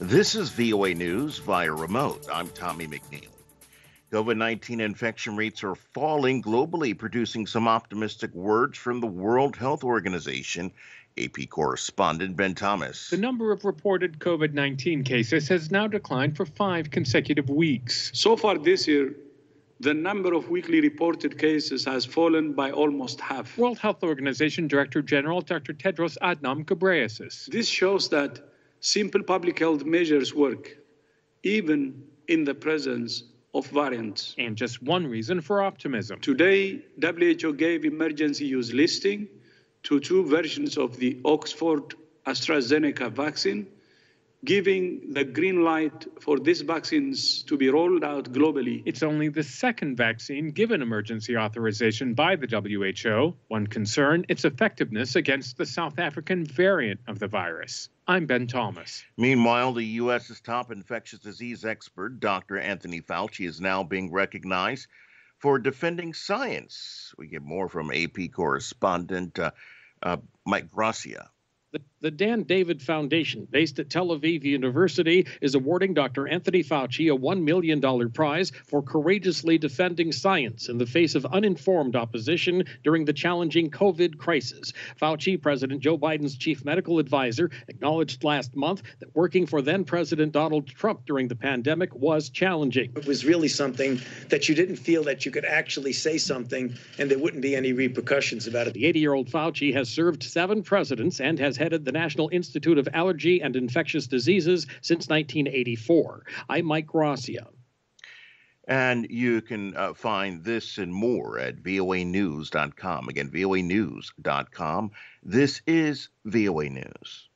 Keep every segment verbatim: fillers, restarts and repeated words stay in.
This is V O A News via remote. I'm Tommy McNeil. COVID nineteen infection rates are falling globally, producing some optimistic words from the World Health Organization. A P correspondent Ben Thomas. The number of reported COVID nineteen cases has now declined for five consecutive weeks. So far this year, the number of weekly reported cases has fallen by almost half. World Health Organization Director General Doctor Tedros Adhanom Ghebreyesus. This shows that simple public health measures work, even in the presence of variants. And just one reason for optimism. Today, W H O gave emergency use listing to two versions of the Oxford AstraZeneca vaccine, giving the green light for these vaccines to be rolled out globally. It's only the second vaccine given emergency authorization by the W H O. One concern, its effectiveness against the South African variant of the virus. I'm Ben Thomas. Meanwhile, the U S's top infectious disease expert, Doctor Anthony Fauci, is now being recognized for defending science. We get more from A P correspondent uh, uh, Mike Gracia. The, the Dan David Foundation, based at Tel Aviv University, is awarding Doctor Anthony Fauci a one million dollars prize for courageously defending science in the face of uninformed opposition during the challenging COVID crisis. Fauci, President Joe Biden's chief medical advisor, acknowledged last month that working for then-President Donald Trump during the pandemic was challenging. It was really something that you didn't feel that you could actually say something and there wouldn't be any repercussions about it. The eighty-year-old Fauci has served seven presidents and has headed the National Institute of Allergy and Infectious Diseases since nineteen eighty-four. I'm Mike Gracia. And you can uh, find this and more at V O A news dot com. Again, V O A news dot com. This is V O A News.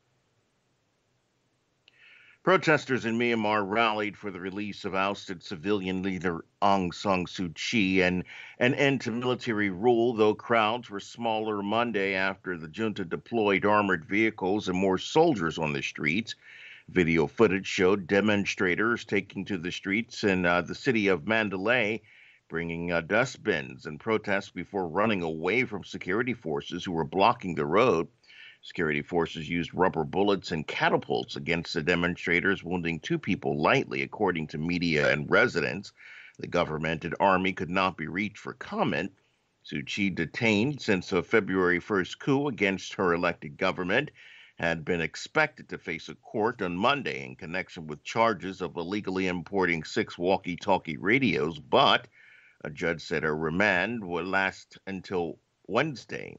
Protesters in Myanmar rallied for the release of ousted civilian leader Aung San Suu Kyi and an end to military rule, though crowds were smaller Monday after the junta deployed armored vehicles and more soldiers on the streets. Video footage showed demonstrators taking to the streets in uh, the city of Mandalay, bringing uh, dustbins and protests before running away from security forces who were blocking the road. Security forces used rubber bullets and catapults against the demonstrators, wounding two people lightly, according to media and residents. The government and army could not be reached for comment. Suu Kyi, detained since a February first coup against her elected government, had been expected to face a court on Monday in connection with charges of illegally importing six walkie-talkie radios, but a judge said her remand would last until Wednesday.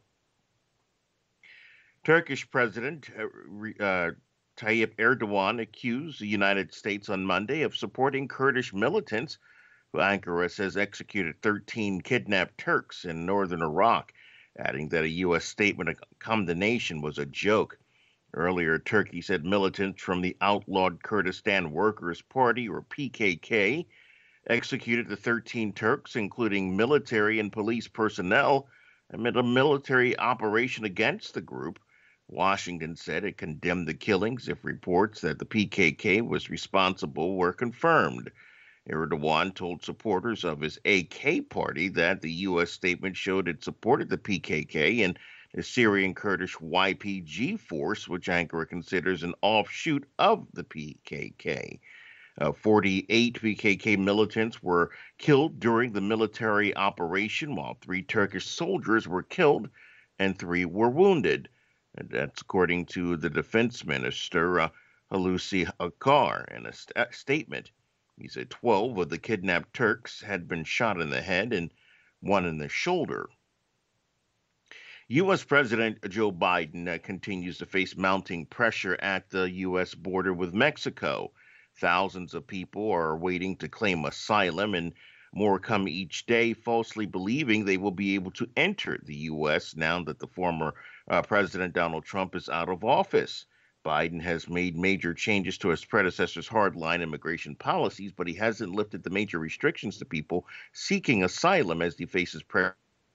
Turkish President uh, Tayyip Erdogan accused the United States on Monday of supporting Kurdish militants who Ankara says executed thirteen kidnapped Turks in northern Iraq, adding that a U S statement of condemnation was a joke. Earlier, Turkey said militants from the outlawed Kurdistan Workers' Party, or P K K, executed the thirteen Turks, including military and police personnel, amid a military operation against the group. Washington said it condemned the killings if reports that the P K K was responsible were confirmed. Erdogan told supporters of his A K party that the U S statement showed it supported the P K K and the Syrian Kurdish Y P G force, which Ankara considers an offshoot of the P K K. Uh, forty-eight P K K militants were killed during the military operation, while three Turkish soldiers were killed and three were wounded. And that's according to the defense minister, uh, Hulusi Akar, in a st- statement. He said twelve of the kidnapped Turks had been shot in the head and one in the shoulder. U S. President Joe Biden uh, continues to face mounting pressure at the U S border with Mexico. Thousands of people are waiting to claim asylum, and more come each day, falsely believing they will be able to enter the U S now that the former uh, President Donald Trump is out of office. Biden has made major changes to his predecessor's hardline immigration policies, but he hasn't lifted the major restrictions to people seeking asylum as he faces pressure.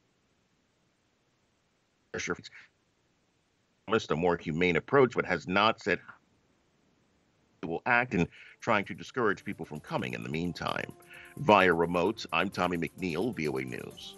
Promised a more humane approach, but has not said he will act in trying to discourage people from coming in the meantime. Via remote, I'm Tommy McNeil, V O A News.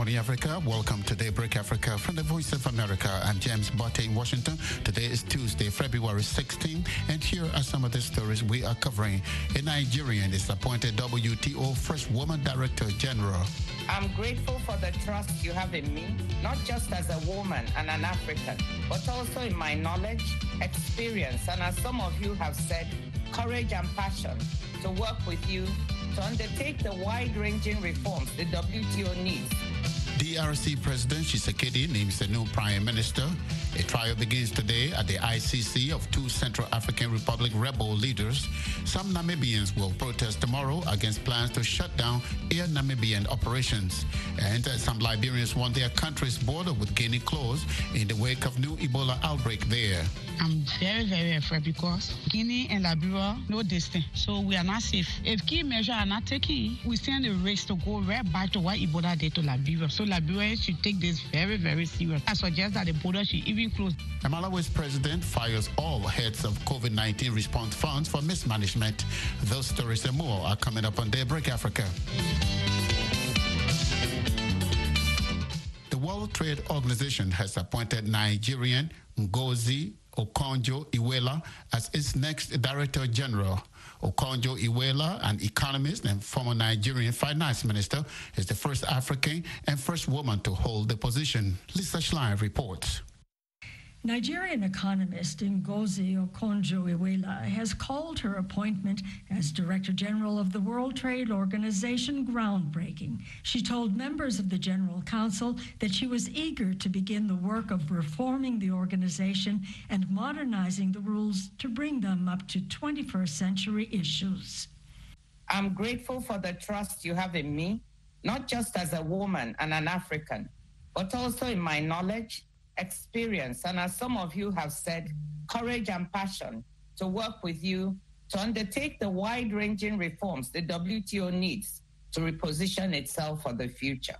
morning, Africa. Welcome to Daybreak Africa from the Voice of America. I'm James Botte in Washington. Today is Tuesday, February sixteenth, and here are some of the stories we are covering. A Nigerian is appointed W T O First Woman Director General. I'm grateful for the trust you have in me, not just as a woman and an African, but also in my knowledge, experience, and as some of you have said, courage and passion to work with you to undertake the wide-ranging reforms the W T O needs. D R C President Tshisekedi names a new Prime Minister. A trial begins today at the I C C of two Central African Republic rebel leaders. Some Namibians will protest tomorrow against plans to shut down Air Namibian operations. And uh, some Liberians want their country's border with Guinea closed in the wake of new Ebola outbreak there. I'm very, very afraid because Guinea and Liberia, no distance. So we are not safe. If key measures are not taken, we stand a race to go right back to what Ebola did to Liberia. So Liberia should take this very, very serious. I suggest that the border should even close. Malawi's president fires all heads of COVID nineteen response funds for mismanagement. Those stories and more are coming up on Daybreak Africa. The World Trade Organization has appointed Nigerian Ngozi Okonjo-Iweala as its next Director General. Okonjo-Iweala, an economist and former Nigerian finance minister, is the first African and first woman to hold the position. Lisa Schlein reports. Nigerian economist Ngozi Okonjo-Iweala has called her appointment as Director General of the World Trade Organization groundbreaking. She told members of the General Council that she was eager to begin the work of reforming the organization and modernizing the rules to bring them up to twenty-first century issues. I'm grateful for the trust you have in me, not just as a woman and an African, but also in my knowledge, experience, and as some of you have said, courage and passion to work with you to undertake the wide-ranging reforms the W T O needs to reposition itself for the future.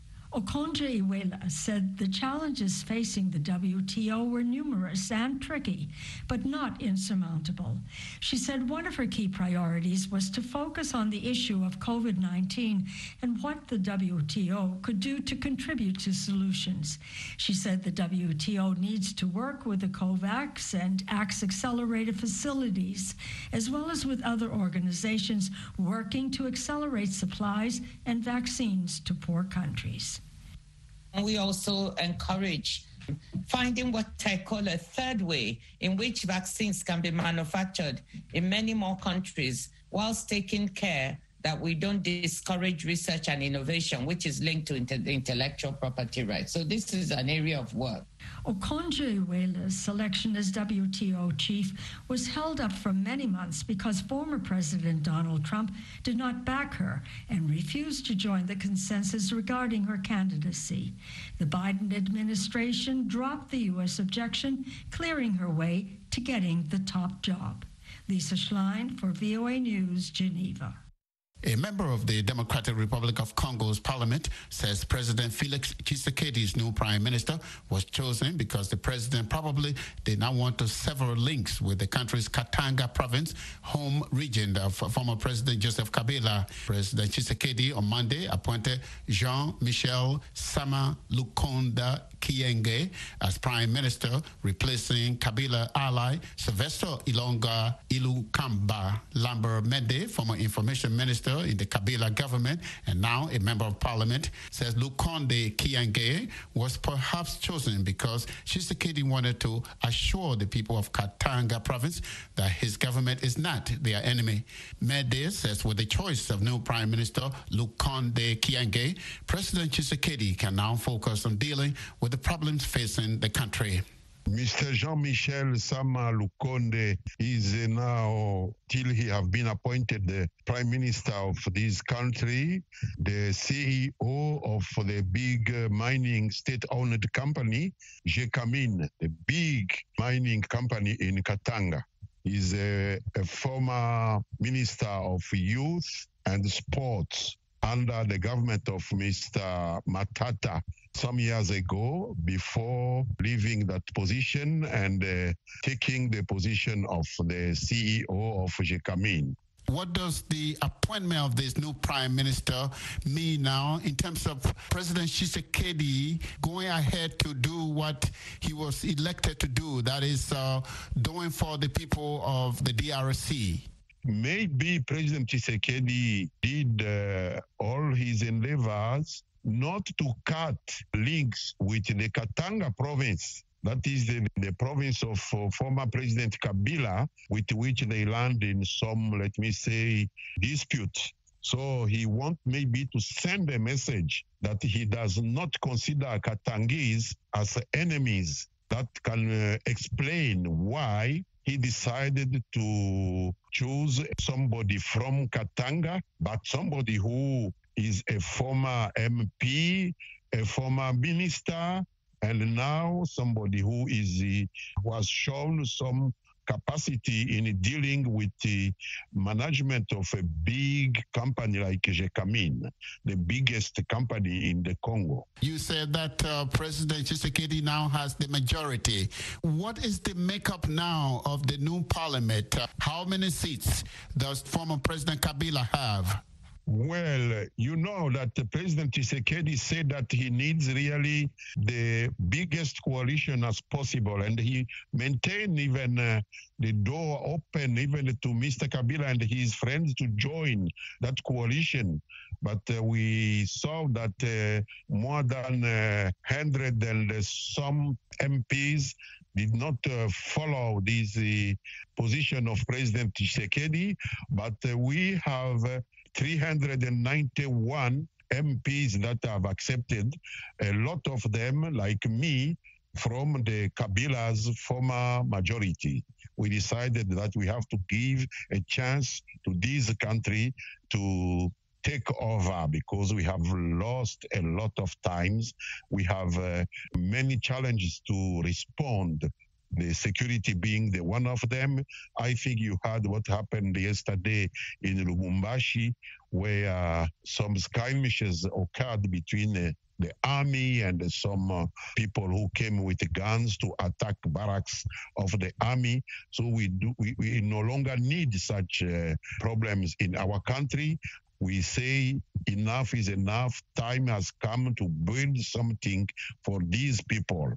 Okonjo-Iweala said the challenges facing the W T O were numerous and tricky, but not insurmountable. She said one of her key priorities was to focus on the issue of COVID nineteen and what the W T O could do to contribute to solutions. She said the W T O needs to work with the COVAX and ACTS accelerated facilities, as well as with other organizations working to accelerate supplies and vaccines to poor countries. And we also encourage finding what I call a third way in which vaccines can be manufactured in many more countries, whilst taking care that we don't discourage research and innovation, which is linked to inter- intellectual property rights. So this is an area of work. Okonjo-Iweala's selection as W T O chief was held up for many months because former President Donald Trump did not back her and refused to join the consensus regarding her candidacy. The Biden administration dropped the U S objection, clearing her way to getting the top job. Lisa Schlein for V O A News, Geneva. A member of the Democratic Republic of Congo's parliament says President Felix Tshisekedi's new prime minister was chosen because the president probably did not want to sever links with the country's Katanga province, home region of former President Joseph Kabila. President Tshisekedi on Monday appointed Jean-Michel Sama Lukonde Kyenge as prime minister, replacing Kabila ally Sylvestre Ilunga Ilukamba. Lambert Mende, former information minister in the Kabila government and now a member of parliament, says Lukonde Kyenge was perhaps chosen because Tshisekedi wanted to assure the people of Katanga province that his government is not their enemy. Mende says with the choice of new prime minister Lukonde Kyenge, President Tshisekedi can now focus on dealing with the problems facing the country. Mister Jean-Michel Sama Lukonde is now, till he have been appointed the Prime Minister of this country, the C E O of the big mining state-owned company, Gécamines, the big mining company in Katanga. He's a, a former Minister of Youth and Sports under the government of Mister Matata some years ago, before leaving that position and uh, taking the position of the C E O of Gécamines. What does the appointment of this new prime minister mean now in terms of President Tshisekedi going ahead to do what he was elected to do, that is uh, doing for the people of the D R C? Maybe President Tshisekedi did uh, all his endeavors not to cut links with the Katanga province. That is the, the province of uh, former President Kabila, with which they land in some, let me say, dispute. So he wants maybe to send a message that he does not consider Katangese as enemies. That can uh, explain why he decided to choose somebody from Katanga, but somebody who is a former M P, a former minister, and now somebody who is uh, was shown some capacity in dealing with the management of a big company like Gécamine, the biggest company in the Congo. You said that uh, President Tshisekedi now has the majority. What is the makeup now of the new parliament? Uh, how many seats does former President Kabila have? Well, you know that President Tshisekedi said that he needs really the biggest coalition as possible, and he maintained even uh, the door open even to Mister Kabila and his friends to join that coalition. But uh, we saw that uh, more than uh, one hundred and some M Ps did not uh, follow this uh, position of President Tshisekedi, but uh, we have uh, three hundred ninety-one M Ps that have accepted, a lot of them, like me, from the Kabila's former majority. We decided that we have to give a chance to this country to take over because we have lost a lot of times. We have uh, many challenges to respond, the security being the one of them. I think you heard what happened yesterday in Lubumbashi, where uh, some skirmishes occurred between uh, the army and uh, some uh, people who came with guns to attack barracks of the army. So we do we, we no longer need such uh, problems in our country. We say enough is enough. Time has come to build something for these people.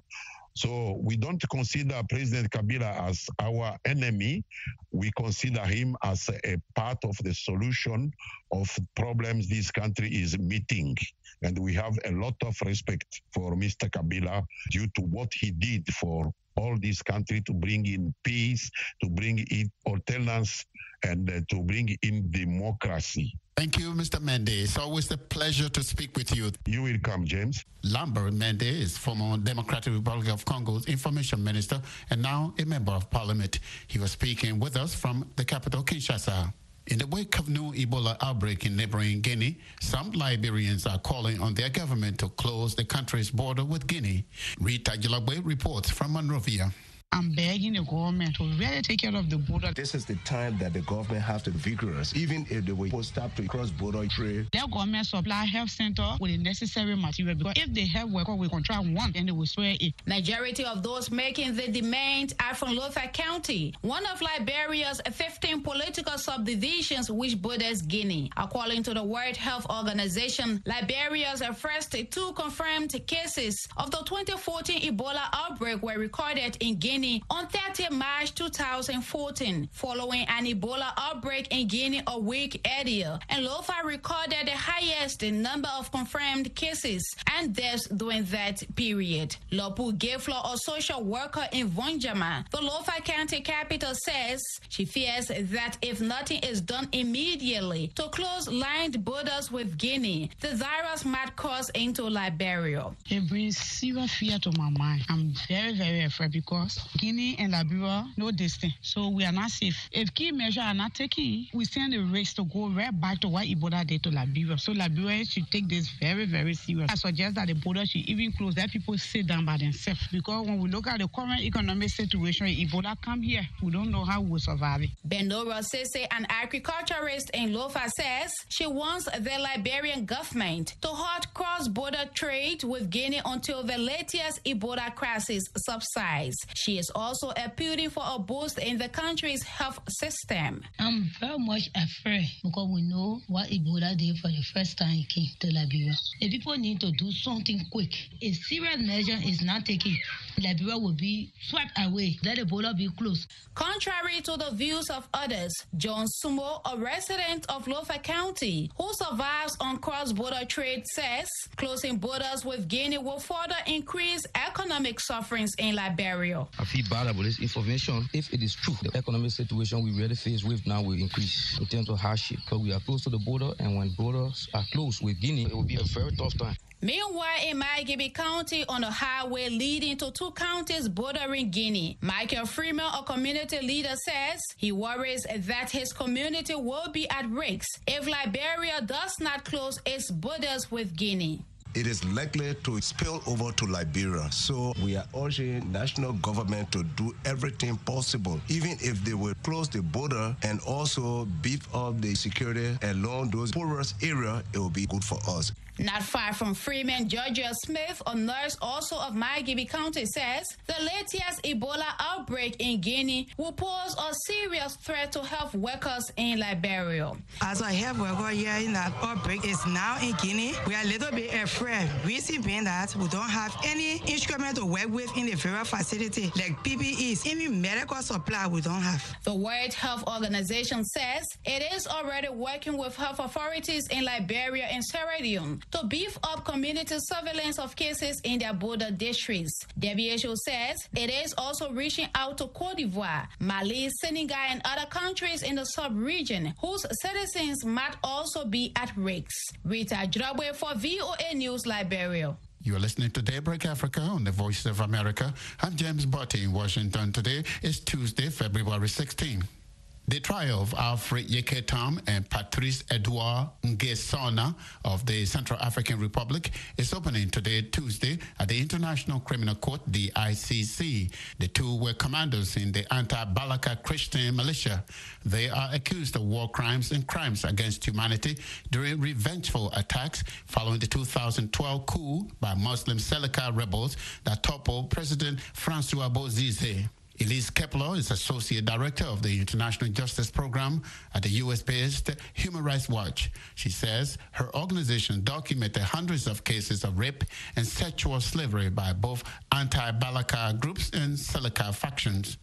So we don't consider President Kabila as our enemy. We consider him as a part of the solution of problems this country is meeting. And we have a lot of respect for Mister Kabila due to what he did for all this country to bring in peace, to bring in alternance, and uh, to bring in democracy. Thank you, Mister Mende. It's always a pleasure to speak with you. You will come, James. Lambert Mende is former Democratic Republic of Congo's information minister and now a member of parliament. He was speaking with us from the capital, Kinshasa. In the wake of new Ebola outbreak in neighboring Guinea, some Liberians are calling on their government to close the country's border with Guinea. Rita Gilabwe reports from Monrovia. I'm begging the government to really take care of the border. This is the time that the government has to be vigorous, even if they will stop to cross-border trade. Let government supply health center with the necessary material, because if the health worker will contract one, then they will swear it. Majority of those making the demand are from Lofa County, one of Liberia's fifteen political subdivisions which borders Guinea. According to the World Health Organization, Liberia's first two confirmed cases of the twenty fourteen Ebola outbreak were recorded in Guinea on thirtieth March two thousand fourteen, following an Ebola outbreak in Guinea a week earlier. And Lofa recorded the highest number of confirmed cases and deaths during that period. Lopu Geflo, a social worker in Vonjama, the Lofa County capital, says she fears that if nothing is done immediately to close lined borders with Guinea, the virus might cross into Liberia. It brings serious fear to my mind. I'm very, very afraid because Guinea and Liberia no distance, so we are not safe. If key measures are not taken, we stand a race to go right back to what Ebola did to Liberia. So Liberia should take this very, very serious. I suggest that the border should even close, that people sit down by themselves. Because when we look at the current economic situation, Ebola come here, we don't know how we will survive it. Benora Sese, an agriculturist in Lofa, says she wants the Liberian government to halt cross-border trade with Guinea until the latest Ebola crisis subsides. She She is also appealing for a boost in the country's health system. I'm very much afraid because we know what Ebola did for the first time it came to Liberia. The people need to do something quick. If serious measure is not taken, Liberia will be swept away. Let Ebola be closed. Contrary to the views of others, John Sumo, a resident of Lofa County who survives on cross-border trade, says closing borders with Guinea will further increase economic sufferings in Liberia. I feel bad about this information. If it is true, the economic situation we really face with now will increase in terms of hardship because we are close to the border, and when borders are closed with Guinea, it will be a very tough time. Meanwhile, in Maigibi County, on a highway leading to two counties bordering Guinea, Michael Freeman, a community leader, says he worries that his community will be at risk if Liberia does not close its borders with Guinea. It is likely to spill over to Liberia. So we are urging national government to do everything possible, even if they will close the border and also beef up the security along those porous areas, it will be good for us. Not far from Freeman, Georgia Smith, a nurse also of Maigibi County, says the latest Ebola outbreak in Guinea will pose a serious threat to health workers in Liberia. As a health worker here in that outbreak is now in Guinea, we are a little bit afraid. Reason being that we don't have any instrument to work with in the various facility, like P P Es, even medical supply we don't have. The World Health Organization says it is already working with health authorities in Liberia and Sierra Leone to beef up community surveillance of cases in their border districts. W H O says it is also reaching out to Cote d'Ivoire, Mali, Senegal, and other countries in the sub-region whose citizens might also be at risk. Rita Drabwe for V O A News, Liberia. You are listening to Daybreak Africa on the Voice of America. I'm James Botti in Washington. Today is Tuesday, February sixteenth. The trial of Alfred Yekhetam and Patrice Edouard Nguessan of the Central African Republic is opening today, Tuesday, at the International Criminal Court, the I C C. The two were commanders in the anti-Balaka Christian militia. They are accused of war crimes and crimes against humanity during revengeful attacks following the two thousand twelve coup by Muslim Seleka rebels that toppled President Francois Bozize. Elise Kepler is Associate Director of the International Justice Program at the U S-based Human Rights Watch. She says her organization documented hundreds of cases of rape and sexual slavery by both anti-Balaka groups and Seleka factions.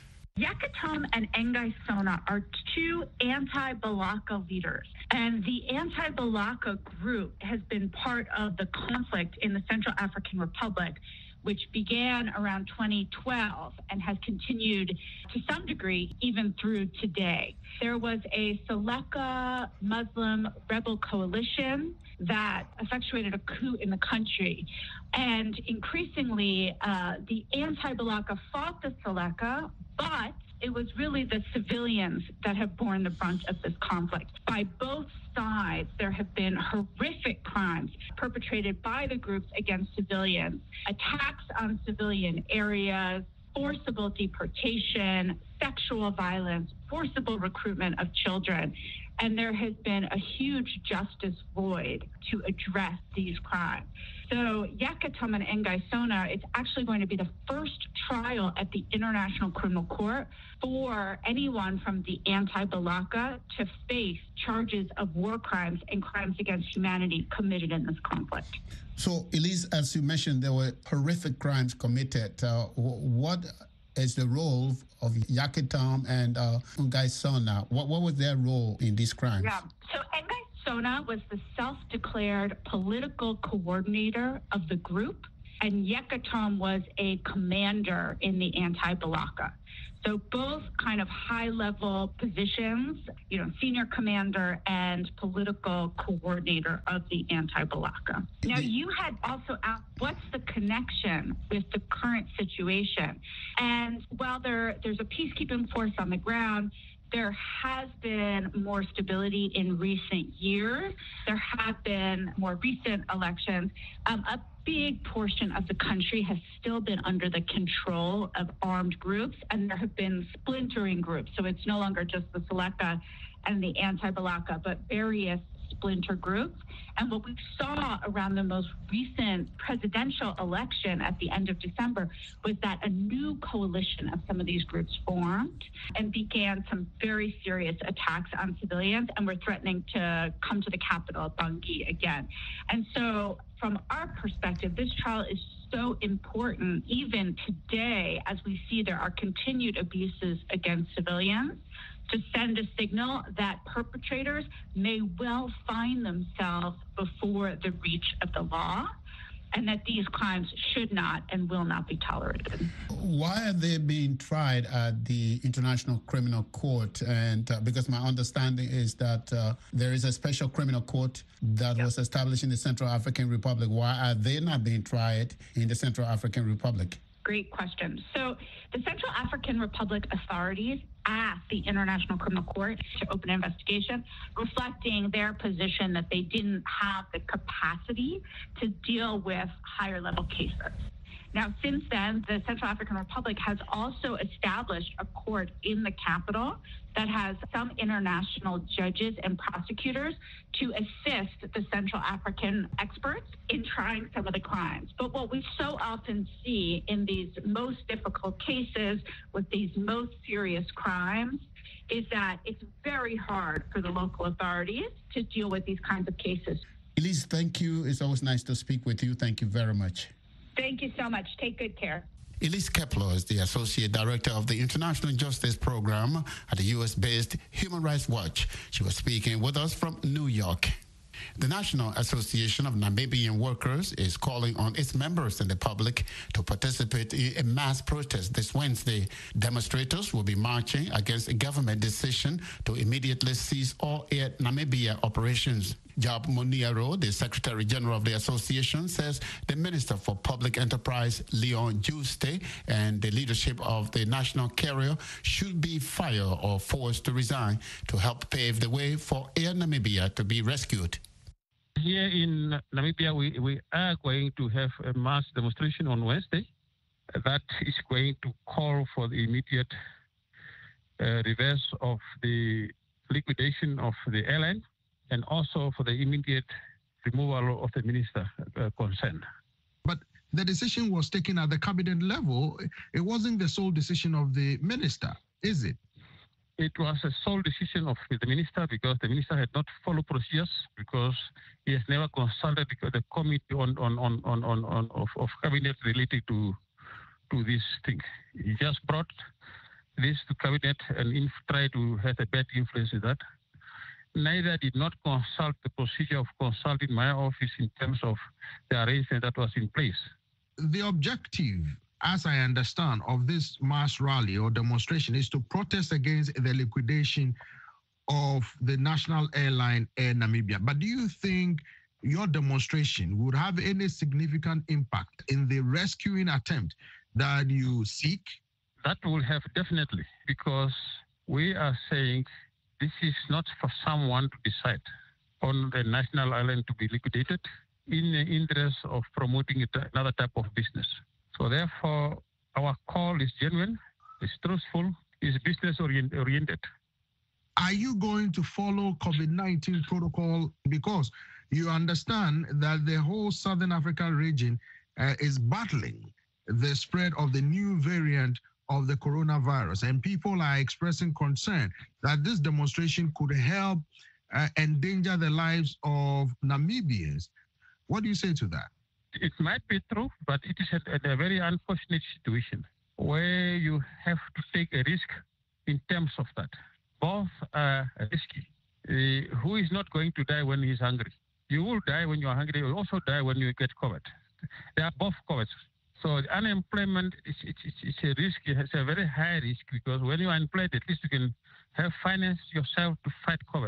Yekhetam and Nguessan are two anti-Balaka leaders, and the anti-Balaka group has been part of the conflict in the Central African Republic, which began around twenty twelve and has continued to some degree even through today. There was a Seleka Muslim rebel coalition that effectuated a coup in the country. And increasingly, uh, the anti-Balaka fought the Seleka, but it was really the civilians that have borne the brunt of this conflict. By both sides, there have been horrific crimes perpetrated by the groups against civilians, attacks on civilian areas, forcible deportation, sexual violence, forcible recruitment of children. And there has been a huge justice void to address these crimes. So Yekhetam and Nguessan, it's actually going to be the first trial at the International Criminal Court for anyone from the anti-Balaka to face charges of war crimes and crimes against humanity committed in this conflict. So, Elise, as you mentioned, there were horrific crimes committed. Uh, what is the role of Yekhetam and uh, Nguessan? What, what was their role in these crimes? Yeah. So Nguessan was the self-declared political coordinator of the group, and Yekhetam was a commander in the anti-Balaka. So both kind of high-level positions, you know, senior commander and political coordinator of the anti-Balaka. Now, you had also asked, what's the connection with the current situation? And while there there's a peacekeeping force on the ground, there has been more stability in recent years. There have been more recent elections. Um, a big portion of the country has still been under the control of armed groups, and there have been splintering groups. So it's no longer just the Seleka and the anti-Balaka, but various splinter groups. And what we saw around the most recent presidential election at the end of December was that a new coalition of some of these groups formed and began some very serious attacks on civilians and were threatening to come to the capital, Bangui, again. And so from our perspective, this trial is so important even today as we see there are continued abuses against civilians, to send a signal that perpetrators may well find themselves before the reach of the law, and that these crimes should not and will not be tolerated. Why are they being tried at the International Criminal Court? And uh, because my understanding is that uh, there is a special criminal court that yep. was established in the Central African Republic. Why are they not being tried in the Central African Republic? Great question. So the Central African Republic authorities asked the International Criminal Court to open an investigation, reflecting their position that they didn't have the capacity to deal with higher level cases. Now, since then, the Central African Republic has also established a court in the capital that has some international judges and prosecutors to assist the Central African experts in trying some of the crimes. But what we so often see in these most difficult cases with these most serious crimes is that it's very hard for the local authorities to deal with these kinds of cases. Elise, thank you. It's always nice to speak with you. Thank you very much. Thank you so much. Take good care. Elise Kepler is the Associate Director of the International Justice Program at the U S-based Human Rights Watch. She was speaking with us from New York. The National Association of Namibian Workers is calling on its members and the public to participate in a mass protest this Wednesday. Demonstrators will be marching against a government decision to immediately cease all Air Namibia operations. Job Muniero, the Secretary General of the association, says the Minister for Public Enterprise, Leon Juste, and the leadership of the national carrier should be fired or forced to resign to help pave the way for Air Namibia to be rescued. Here in Namibia, we, we are going to have a mass demonstration on Wednesday that is going to call for the immediate uh, reverse of the liquidation of the airline, and also for the immediate removal of the minister uh, concerned. But the decision was taken at the cabinet level. It wasn't the sole decision of the minister, is it? It was a sole decision of the minister because the minister had not followed procedures, because he has never consulted the committee on on on on on, on of, of cabinet related to to this thing. He just brought this to cabinet and in, tried to have a bad influence in that. Neither did not consult the procedure of consulting my office in terms of the arrangement that was in place. The objective, as I understand, of this mass rally or demonstration is to protest against the liquidation of the national airline Air Namibia. But do you think your demonstration would have any significant impact in the rescuing attempt that you seek? That will have definitely, because we are saying this is not for someone to decide on the national island to be liquidated in the interest of promoting another type of business. So therefore, our call is genuine, it's truthful, it's business orient oriented. Are you going to follow COVID nineteen protocol? Because you understand that the whole Southern African region uh, is battling the spread of the new variant of the coronavirus, and people are expressing concern that this demonstration could help uh, endanger the lives of Namibians. What do you say to that? It might be true, but it is a, a very unfortunate situation where you have to take a risk in terms of that. Both are risky. Uh, who is not going to die when he's hungry? You will die when you are hungry. You will also die when you get COVID. They are both COVID. So unemployment is it's, it's, it's a risk. It's a very high risk, because when you are unemployed, at least you can have finance yourself to fight COVID.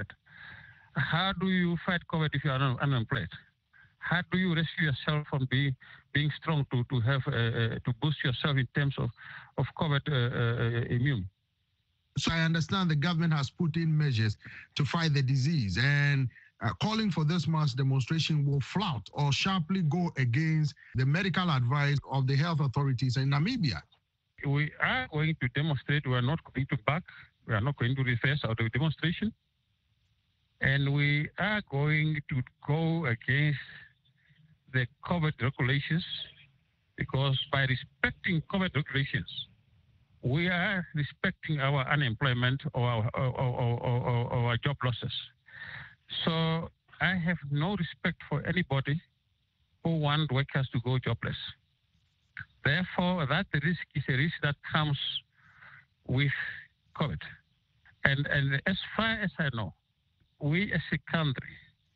How do you fight COVID if you are un unemployed? How do you rescue yourself from being being strong to to have uh, uh, to boost yourself in terms of of COVID uh, uh, immune? So I understand the government has put in measures to fight the disease, and Uh, calling for this mass demonstration will flout or sharply go against the medical advice of the health authorities in Namibia. We are going to demonstrate. We are not going to back. We are not going to reverse our demonstration. And we are going to go against the COVID regulations, because by respecting COVID regulations, we are respecting our unemployment or our, or, or, or, or our job losses. So I have no respect for anybody who want workers to go jobless. Therefore, that risk is a risk that comes with COVID. And, and as far as I know, we as a country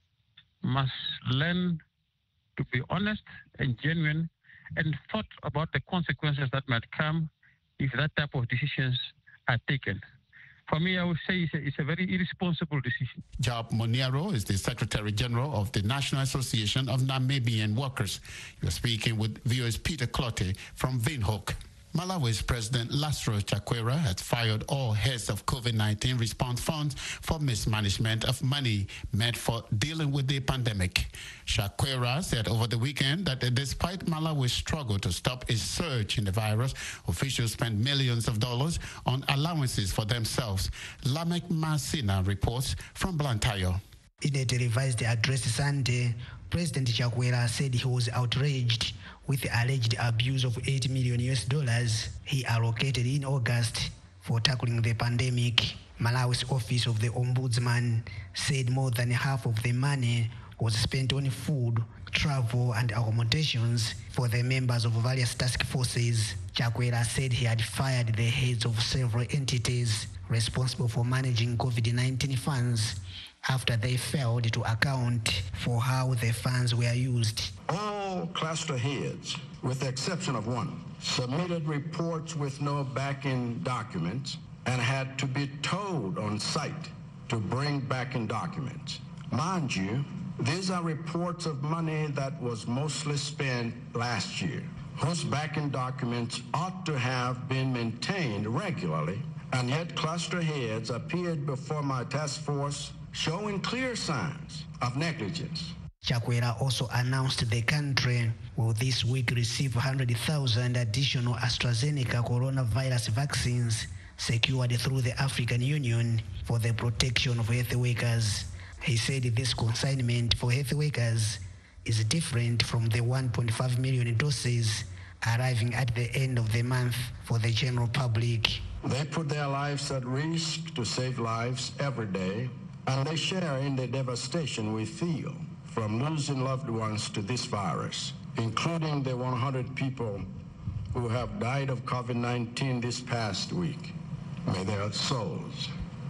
must learn to be honest and genuine and thought about the consequences that might come if that type of decisions are taken. For me, I would say it's a, it's a very irresponsible decision. Job Monero is the Secretary General of the National Association of Namibian Workers. You're speaking with V O A's Peter Clottey from Windhoek. Malawi's President Lazarus Chakwera has fired all heads of COVID nineteen response funds for mismanagement of money meant for dealing with the pandemic. Chakwera said over the weekend that despite Malawi's struggle to stop its surge in the virus, officials spent millions of dollars on allowances for themselves. Lamek Masina reports from Blantyre. In a televised address Sunday, President Chakwera said he was outraged with the alleged abuse of eight million U S dollars he allocated in August for tackling the pandemic. Malawi's Office of the Ombudsman said more than half of the money was spent on food, travel, and accommodations for the members of various task forces. Chakwera said he had fired the heads of several entities responsible for managing COVID nineteen funds after they failed to account for how the funds were used. All cluster heads, with the exception of one, submitted reports with no backing documents and had to be told on site to bring backing documents. Mind you, these are reports of money that was mostly spent last year, whose backing documents ought to have been maintained regularly, and yet cluster heads appeared before my task force showing clear signs of negligence. Chakwera also announced the country will this week receive one hundred thousand additional AstraZeneca coronavirus vaccines secured through the African Union for the protection of health workers. He said this consignment for health workers is different from the one point five million doses arriving at the end of the month for the general public. They put their lives at risk to save lives every day, and they share in the devastation we feel from losing loved ones to this virus, including the one hundred people who have died of COVID nineteen this past week. May their souls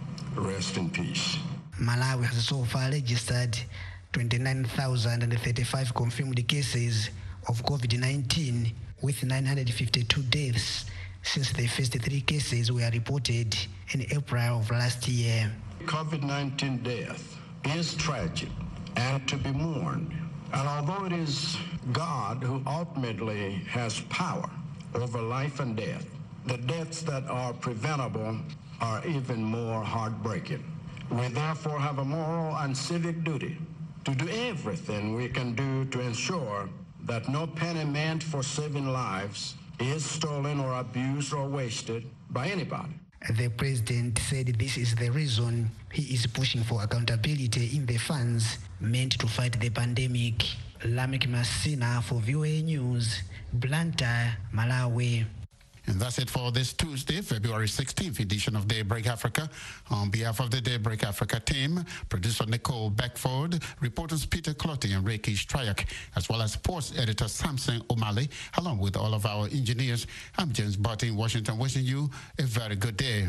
rest in peace. Malawi has so far registered twenty-nine thousand thirty-five confirmed cases of COVID nineteen, with nine hundred fifty-two deaths since the first three cases were reported in April of last year. COVID nineteen death is tragic and to be mourned. And although it is God who ultimately has power over life and death, the deaths that are preventable are even more heartbreaking. We therefore have a moral and civic duty to do everything we can do to ensure that no penny meant for saving lives is stolen or abused or wasted by anybody. The president said this is the reason he is pushing for accountability in the funds meant to fight the pandemic. Lamek Masina for V O A News, Blantyre, Malawi. And that's it for this Tuesday, February sixteenth edition of Daybreak Africa. On behalf of the Daybreak Africa team, producer Nicole Beckford, reporters Peter Clottey and Rakesh Trayak, as well as sports editor Samson O'Malley, along with all of our engineers, I'm James Barty in Washington, wishing you a very good day.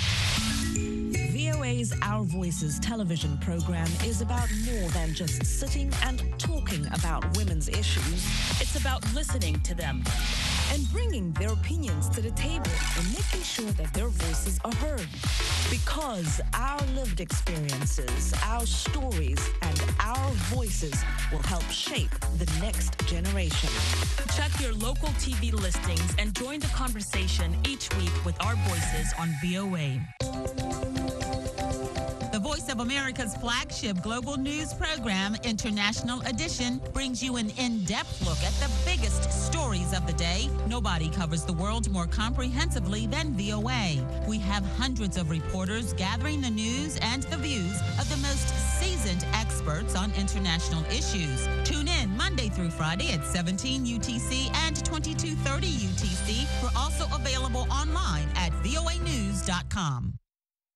V O A's Our Voices television program is about more than just sitting and talking about women's issues. It's about listening to them and bringing their opinions to the table and making sure that their voices are heard. Because our lived experiences, our stories, and our voices will help shape the next generation. Check your local T V listings and join the conversation each week with our voices on V O A. The Voice of of America's flagship global news program, International Edition, brings you an in-depth look at the biggest stories of the day. Nobody covers the world more comprehensively than V O A. We have hundreds of reporters gathering the news and the views of the most seasoned experts on international issues. Tune in Monday through Friday at seventeen U T C and twenty-two thirty U T C. We're also available online at V O A news dot com.